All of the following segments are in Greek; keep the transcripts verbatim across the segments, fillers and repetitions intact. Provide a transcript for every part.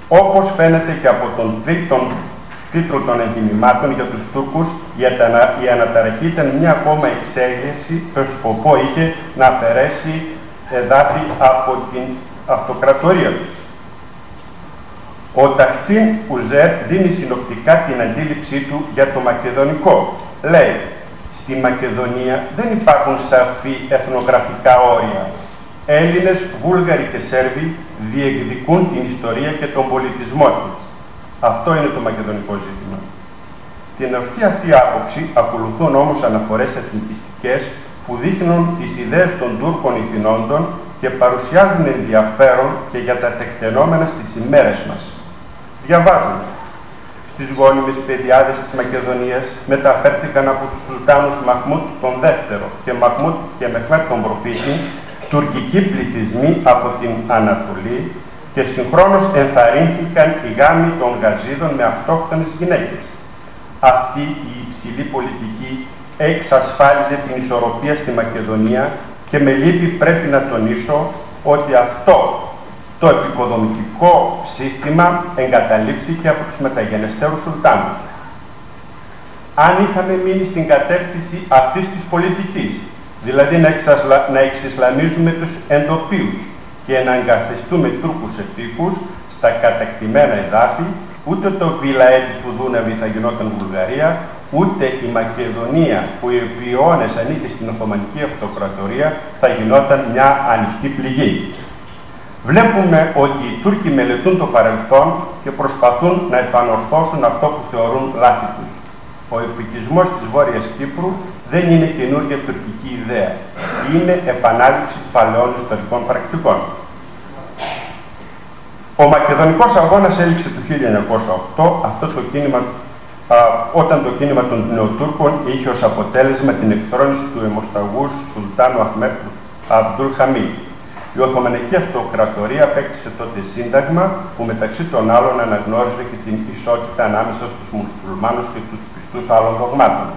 Όπως φαίνεται και από τον τρίτον τίτλο των ενδυμημάτων για τους Τούρκους, η αναταραχή ήταν μια ακόμα εξέλιξη που σκοπό είχε να αφαιρέσει εδάφη από την αυτοκρατορία τους. Ο Ταχτσίν Ουζέρ δίνει συνοπτικά την αντίληψή του για το μακεδονικό. Λέει, στη Μακεδονία δεν υπάρχουν σαφή εθνογραφικά όρια. Έλληνες, Βούλγαροι και Σέρβοι διεκδικούν την ιστορία και τον πολιτισμό της. Αυτό είναι το μακεδονικό ζήτημα. Την ορθή αυτή άποψη ακολουθούν όμως αναφορές εθνικιστικές που δείχνουν τις ιδέες των Τούρκων ηθινόντων και παρουσιάζουν ενδιαφέρον και για τα τεκτενόμενα στις ημέρες μας. Διαβάζουν. Στις γόνιμες πεδιάδες της Μακεδονίας μεταφέρθηκαν από τους Σουλτάνους Μαχμούτ τον Δεύτερο και Μαχμούτ και Μεχμέτ τον Προφήτη τουρκικοί πληθυσμοί από την Ανατολή και συγχρόνως ενθαρρύνθηκαν οι γάμοι των Γαζίδων με αυτόχθονες γυναίκες. Αυτή η υψηλή πολιτική εξασφάλιζε την ισορροπία στη Μακεδονία και με λύπη πρέπει να τονίσω ότι αυτό το επικοδομητικό σύστημα εγκαταλείφθηκε από τους μεταγενεστέρους Σουλτάνους. Αν είχαμε μείνει στην κατεύθυνση αυτής της πολιτικής, δηλαδή να, εξασλα... να εξισλαμίζουμε τους εντοπίους και να εγκαθιστούμε Τούρκους ετοίκους στα κατακτημένα εδάφη, ούτε το βιλαέτι του Δούναβη θα γινόταν Βουλγαρία, ούτε η Μακεδονία που επί αιώνες ανήκε στην Οθωμανική Αυτοκρατορία θα γινόταν μια ανοιχτή πληγή. Βλέπουμε ότι οι Τούρκοι μελετούν το παρελθόν και προσπαθούν να επανορθώσουν αυτό που θεωρούν λάθη τους. Ο επικισμός της Βόρειας Κύπρου δεν είναι καινούργια τουρκική ιδέα. Είναι επανάληψη παλαιών ιστορικών πρακτικών. Ο Μακεδονικός Αγώνας έληξε το χίλια εννιακόσια οκτώ, αυτό το κίνημα, α, όταν το κίνημα των Νεοτούρκων είχε ως αποτέλεσμα την εκθρόνηση του αιμοσταγούς Σουλτάνου Αχμέτ Αμπτούλ Χαμίδ. Η Οθωμανική Αυτοκρατορία απέκτησε τότε σύνταγμα που μεταξύ των άλλων αναγνώριζε και την ισότητα ανάμεσα στους μουσουλμάνους και τους πιστούς άλλων δογμάτων.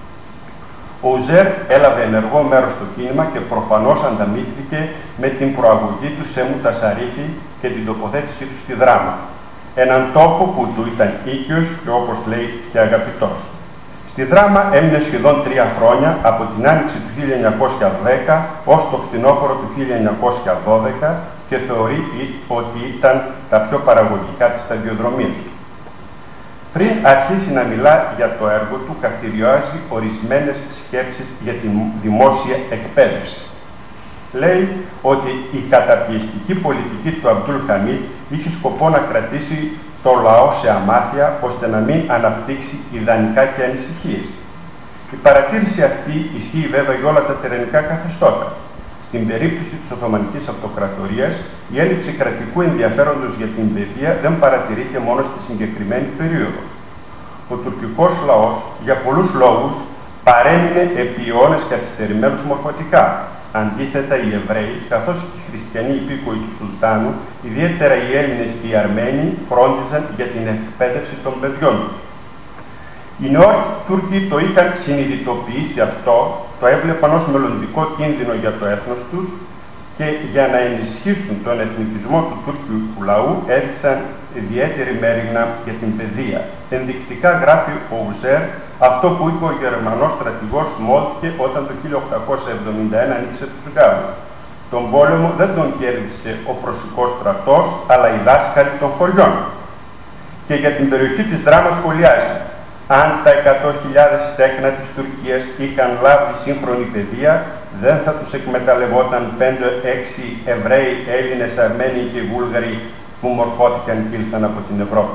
Ο Ουζέρ έλαβε ενεργό μέρος στο κίνημα και προφανώς ανταμείφθηκε με την προαγωγή του σε Μουτασαρίφη και την τοποθέτησή του στη Δράμα, έναν τόπο που του ήταν οίκαιος και όπως λέει και αγαπητός. Στη Δράμα έμεινε σχεδόν τρία χρόνια, από την άνοιξη του χίλια εννιακόσια δέκα ως το φθινόπωρο του χίλια εννιακόσια δώδεκα και θεωρεί ότι ήταν τα πιο παραγωγικά της σταδιοδρομίας του. Πριν αρχίσει να μιλά για το έργο του, καυτηριάζει ορισμένες σκέψεις για τη δημόσια εκπαίδευση. Λέει ότι η καταπιεστική πολιτική του Αμπτούλ Χαμίδ είχε σκοπό να κρατήσει το λαό σε αμάθεια, ώστε να μην αναπτύξει ιδανικά και ανησυχίες. Η παρατήρηση αυτή ισχύει βέβαια για όλα τα τερενικά καθεστώτα. Στην περίπτωση της Οθωμανικής Αυτοκρατορίας, η έλλειψη κρατικού ενδιαφέροντος για την παιδεία δεν παρατηρείται μόνο στη συγκεκριμένη περίοδο. Ο τουρκικός λαός, για πολλούς λόγους, παρέμεινε επί αιώνες καθυστερημένους μορφωτικά. Αντίθετα, οι Εβραίοι, καθώς και οι χριστιανοί υπήκοοι του Σουλτάνου, ιδιαίτερα οι Έλληνες και οι Αρμένοι, φρόντιζαν για την εκπαίδευση των παιδιών τους. Οι νεόροι Τούρκοι το είχαν συνειδητοποιήσει αυτό, το έβλεπαν ως μελλοντικό κίνδυνο για το έθνος τους και για να ενισχύσουν τον εθνικισμό του τουρκικού λαού έδειξαν ιδιαίτερη μέριμνα για την παιδεία. Ενδεικτικά γράφει ο Ουζέρ αυτό που είπε ο Γερμανός στρατηγός Μόλτκε όταν το χίλια οκτακόσια εβδομήντα ένα ανοίξε τους Γάλλους. Τον πόλεμο δεν τον κέρδισε ο προσικός στρατός, αλλά οι δάσκαλοι των χωριών. Και για την περιοχή της Δράμας σχολιάζει: αν τα εκατό χιλιάδες τέκνα της Τουρκίας είχαν λάβει σύγχρονη παιδεία, δεν θα τους εκμεταλλευόταν πέντε έξι Εβραίοι, Έλληνες, Αρμένοι και Βούλγαροι που μορφώθηκαν και ήλθαν από την Ευρώπη.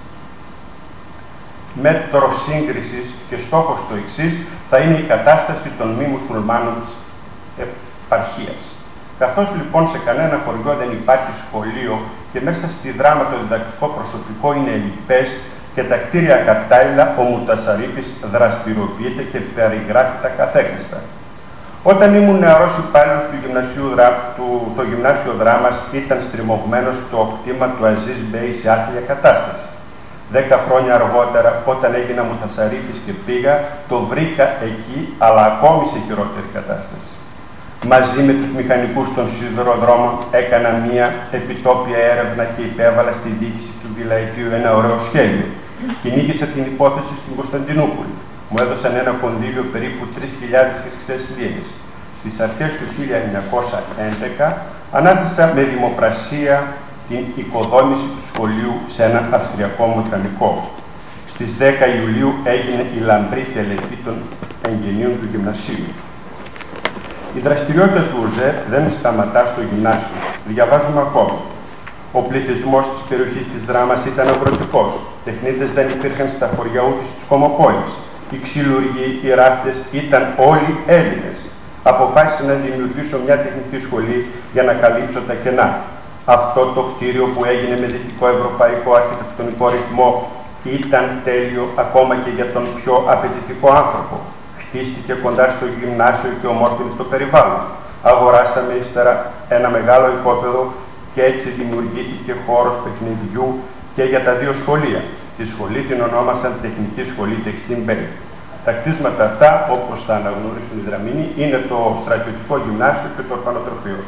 Μέτρο σύγκρισης και στόχος το εξής θα είναι η κατάσταση των μη μουσουλμάνων της επαρχίας. Καθώς λοιπόν σε κανένα χωριό δεν υπάρχει σχολείο και μέσα στη Δράμα το διδακτικό προσωπικό είναι ελλειπές και τα κτίρια κατάλληλα, ο Μουτασαρίφης δραστηριοποιείται και περιγράφει τα καθέκριστα. Όταν ήμουν νεαρός υπάλληλος του γυμνασίου, του, το γυμνάσιο Δράμας ήταν στριμωγμένο στο κτήμα του Αζίζ Μπέι σε άθλια κατάσταση. Δέκα χρόνια αργότερα, όταν έγινα Μουτασαρίφης και πήγα, το βρήκα εκεί, αλλά ακόμη σε χειρότερη κατάσταση. Μαζί με τους μηχανικούς των σιδηροδρόμων έκανα μία επιτόπια έρευνα και υπέβαλα στη διοίκηση του Βιλαετίου ένα ωραίο σχέδιο. Κυνήγησα την υπόθεση στην Κωνσταντινούπολη. Μου έδωσαν ένα κονδύλιο περίπου τρεις χιλιάδες χρυσές λίρες. Στις αρχές του χίλια εννιακόσια έντεκα ανάθεσα με δημοπρασία την οικοδόμηση του σχολείου σε έναν αυστριακό μηχανικό. Στις δέκα Ιουλίου έγινε η λαμπρή τελετή των εγγενείων του γυμνασίου. Η δραστηριότητα του ΟΖΕ δεν σταματά στο γυμνάσιο. Διαβάζουμε ακόμα. Ο πληθυσμός της περιοχής της Δράμας ήταν αγροτικός. Τεχνίτες δεν υπήρχαν στα χωριά ούτε στις κομμοπόλεις. Οι ξυλουργοί, οι ράφτες ήταν όλοι Έλληνες. Αποφάσισα να δημιουργήσω μια τεχνική σχολή για να καλύψω τα κενά. Αυτό το κτίριο που έγινε με δυτικό ευρωπαϊκό αρχιτεκτονικό ρυθμό ήταν τέλειο ακόμα και για τον πιο απαιτητικό άνθρωπο. Χτίστηκε κοντά στο γυμνάσιο και ομόρφωνε το περιβάλλον. Αγοράσαμε ύστερα ένα μεγάλο οικόπεδο και έτσι δημιουργήθηκε χώρος παιχνιδιού και για τα δύο σχολεία. Τη σχολή την ονόμασαν Τεχνική Σχολή Τεξίν Μπέι. Τα κτίσματα αυτά, όπως θα αναγνωρίσουν οι Δραμηνοί, είναι το στρατιωτικό γυμνάσιο και το ορφανοτροφείο.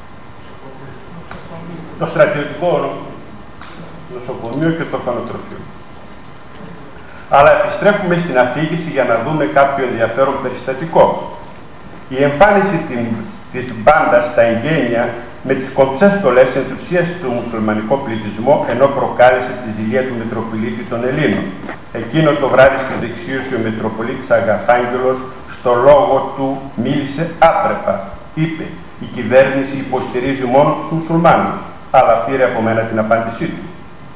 Το στρατιωτικό νοσοκομείο και το ορφανοτροφείο. Αλλά επιστρέφουμε στην αφήγηση για να δούμε κάποιο ενδιαφέρον περιστατικό. Η εμφάνιση της μπάντας στα εγγένεια με τις κομψές στολές ενθουσίασε τον μουσουλμανικό πληθυσμό, ενώ προκάλεσε τη ζηλία του Μητροπολίτη των Ελλήνων. Εκείνο το βράδυ στη δεξίωση ο Μητροπολίτης Αγαθάγγελος στο λόγο του μίλησε άπρεπα. Είπε: «Η κυβέρνηση υποστηρίζει μόνο τους μουσουλμάνους», αλλά πήρε από μένα την απάντησή του.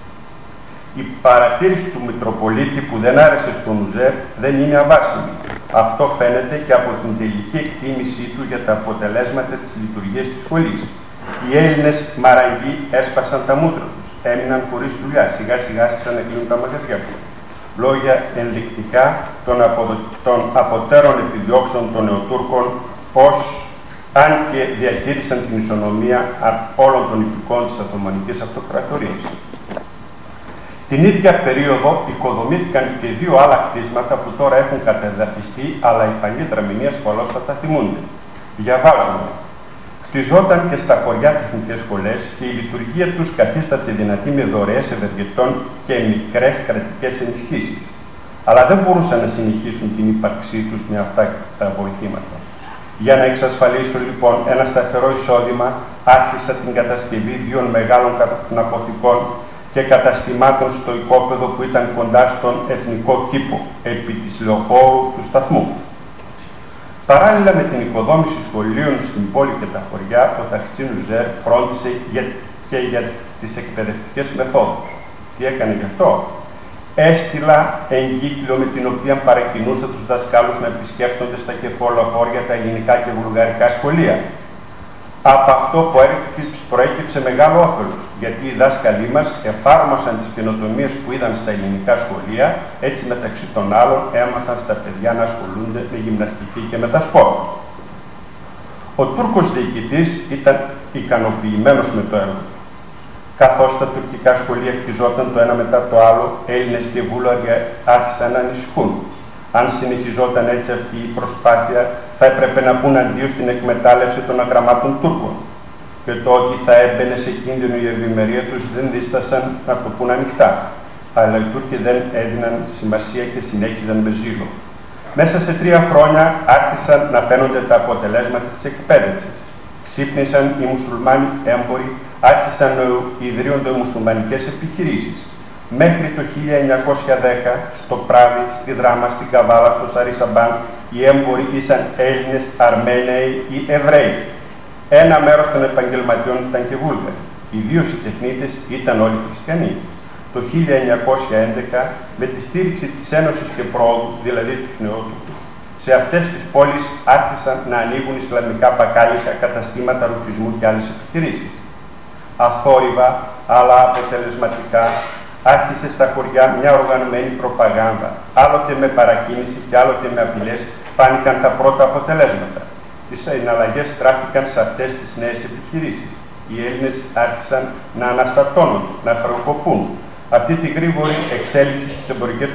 Η παρατήρηση του Μητροπολίτη που δεν άρεσε στον ΟΖΕ δεν είναι αβάσιμη. Αυτό φαίνεται και από την τελική εκτίμησή του για τα αποτελέσματα της λειτουργίας της σχολής. Οι Έλληνες μαραγγοί έσπασαν τα μούτρα τους, έμειναν χωρίς δουλειά, σιγά σιγά άρχισαν να κλείνουν τα μαγαζιά τους. Λόγια ενδεικτικά των, αποδο... των αποτέρων επιδιώξεων των Νεοτούρκων, ως αν και διατήρησαν την ισονομία όλων των υπηκών της Οθωμανικής Αυτοκρατορίας. Την ίδια περίοδο οικοδομήθηκαν και δύο άλλα κτίσματα που τώρα έχουν κατεδαφιστεί, αλλά οι παλιοί Δραμηνοί ασφαλώς θα τα θυμούνται. Διαβάζουμε. Χτιζόταν και στα χωριά τεχνικές σχολές και η λειτουργία τους καθίσταται δυνατή με δωρεές ευεργετών και μικρές κρατικές ενισχύσεις. Αλλά δεν μπορούσαν να συνεχίσουν την ύπαρξή τους με αυτά τα βοηθήματα. Για να εξασφαλίσω λοιπόν ένα σταθερό εισόδημα, άρχισα την κατασκευή δύο μεγάλων ναποθηκών και καταστημάτων στο οικόπεδο που ήταν κοντά στον εθνικό κήπο, επί της λεωφόρου του σταθμού. Παράλληλα με την οικοδόμηση σχολείων στην πόλη και τα χωριά, ο Ταχτσίν Ουζέρ φρόντισε για, και για τις εκπαιδευτικές μεθόδους. Τι έκανε γι' αυτό? Έστειλα εγκύκλιο με την οποία παρακινούσα τους δασκάλους να επισκέφτονται στα κεφαλοφόρια τα ελληνικά και βουλγαρικά σχολεία. Από αυτό που προέκυψε μεγάλο όφελος, γιατί οι δάσκαλοι μας εφάρμοσαν τις καινοτομίες που είδαν στα ελληνικά σχολεία, έτσι μεταξύ των άλλων έμαθαν στα παιδιά να ασχολούνται με γυμναστική και με τα σπορ. Ο Τούρκος διοικητής ήταν ικανοποιημένος με το έργο. Καθώς τα τουρκικά σχολεία χτιζόταν το ένα μετά το άλλο, Έλληνες και Βούλγαροι άρχισαν να ανησυχούν. Αν συνεχιζόταν έτσι αυτή η προσπάθεια, θα έπρεπε να πούν αντίο στην εκμετάλλευση των αγραμμάτων Τούρκων. Και το ότι θα έμπαινε σε κίνδυνο η ευημερία τους δεν δίστασαν να το πούν ανοιχτά. Αλλά οι Τούρκοι δεν έδιναν σημασία και συνέχιζαν με ζήλο. Μέσα σε τρία χρόνια άρχισαν να φαίνονται τα αποτελέσματα της εκπαίδευσης. Ξύπνησαν οι μουσουλμάνοι έμποροι, άρχισαν να ιδρύονται μουσουλμανικές επιχειρήσεις. Μέχρι το χίλια εννιακόσια δέκα, στο Πράδι, στη Δράμα, στην Καβάλα, στο Σαρισαμπάν, οι έμποροι ήσαν Έλληνες, Αρμένοι ή Εβραίοι. Ένα μέρος των επαγγελματιών ήταν και Βούλγαροι. Ιδίως οι τεχνίτες ήταν όλοι χριστιανοί. Το χίλια εννιακόσια έντεκα, με τη στήριξη της Ένωσης και Πρόοδου, δηλαδή τους Νεότουρκους, σε αυτές τις πόλεις άρχισαν να ανοίγουν ισλαμικά μπακάλικα, καταστήματα ρουτισμού και άλλες επιχειρήσεις. Αθόρυβα, αλλά αποτελεσματικά, άρχισε στα χωριά μια οργανωμένη προπαγάνδα. Άλλοτε με παρακίνηση και άλλοτε με απειλές φάνηκαν τα πρώτα αποτελέσματα. Οι συναλλαγές στράφηκαν σε αυτές τις νέες επιχειρήσεις. Οι Έλληνες άρχισαν να αναστατώνονται, να χρεοκοπούν. Αυτή τη γρήγορη εξέλιξη στις εμπορικές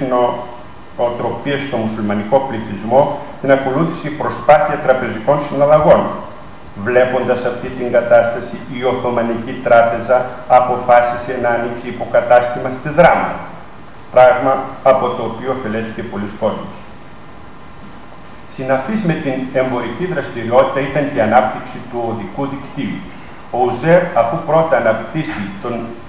νοοτροπίες στο μουσουλμανικό πληθυσμό την ακολούθησε η προσπάθεια τραπεζικών συναλλαγών. Βλέποντας αυτή την κατάσταση, η Οθωμανική Τράπεζα αποφάσισε να ανοίξει υποκατάστημα στη Δράμα, πράγμα από το οποίο ωφελέθηκε πολλοί κόσμος. Συναφής με την εμπορική δραστηριότητα ήταν και η ανάπτυξη του οδικού δικτύου. Ο ΟΖΕΡ, αφού πρώτα αναπτύσσει τον